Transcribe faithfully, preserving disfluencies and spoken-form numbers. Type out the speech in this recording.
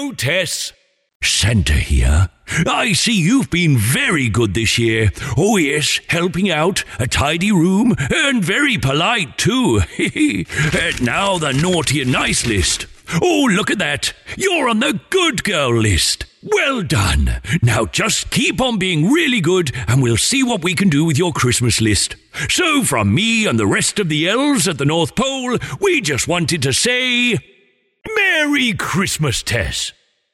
Hello, Tess. Santa here. I see you've been very good this year. Oh yes, helping out, a tidy room, and very polite too. uh, now the naughty and nice list. Oh, look at that. You're on the good girl list. Well done. Now just keep on being really good and we'll see what we can do with your Christmas list. So from me and the rest of the elves at the North Pole, we just wanted to say, Merry Christmas, Tess.